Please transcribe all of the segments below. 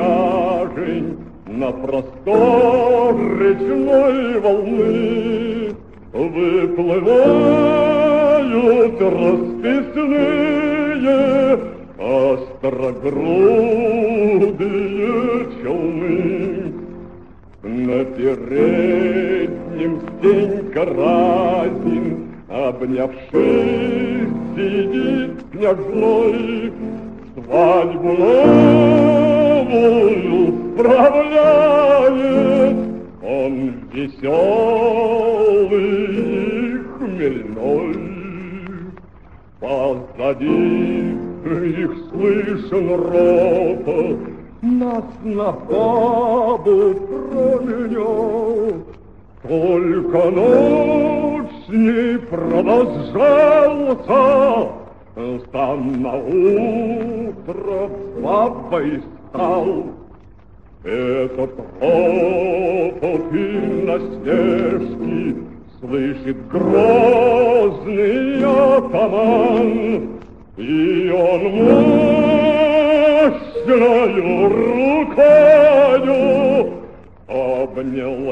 тяжень на простор речной волны выплывают расписные острогрудые челны. На переднем Стенька Разин, обнявшись, сидит княжной, свадьбу новую справляет. Он веселый и хмельной. Позади их слышен ропот, нас на бабу променял. Только ночь с ней продолжался, сам на утро бабой стал. Этот ропот и насмешки слышит грозный атаман, и он мощною рукою обнял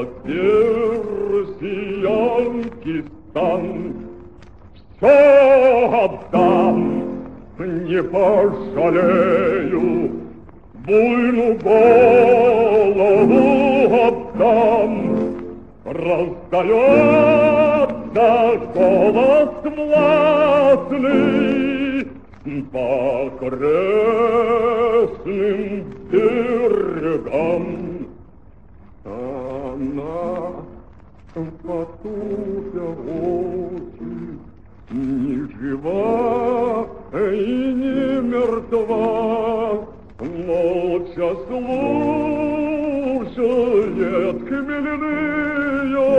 персиянский стан. Все отдам, не пожалею, буйну голову отдам. Раздается голос властный по окрестным берегам. Она, потупя очи, ни жива и не мертва, молча слушает хмельные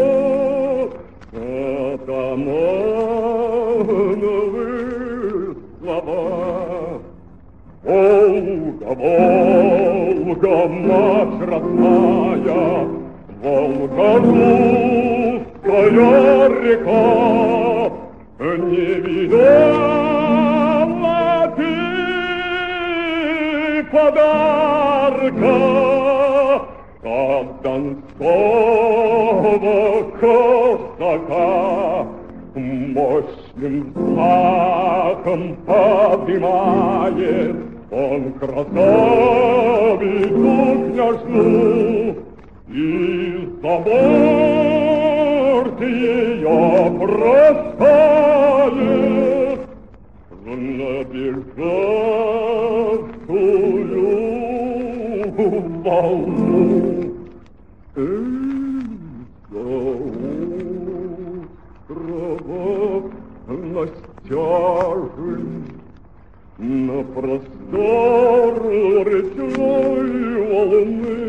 атамановы слова. Волга, Волга, мать родная, Волга, русская река, не видала ты подарка от донского казака. Мощным взмахом поднимает он красавицу княжну, и за борт ее бросает в набежавшую волну. На стяжень, на простор речной волны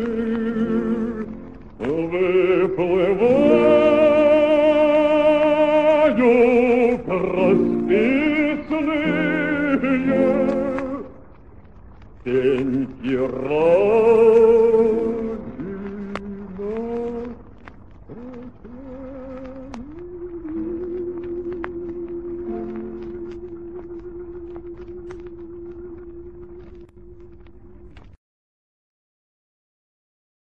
выплывают расписные Стеньки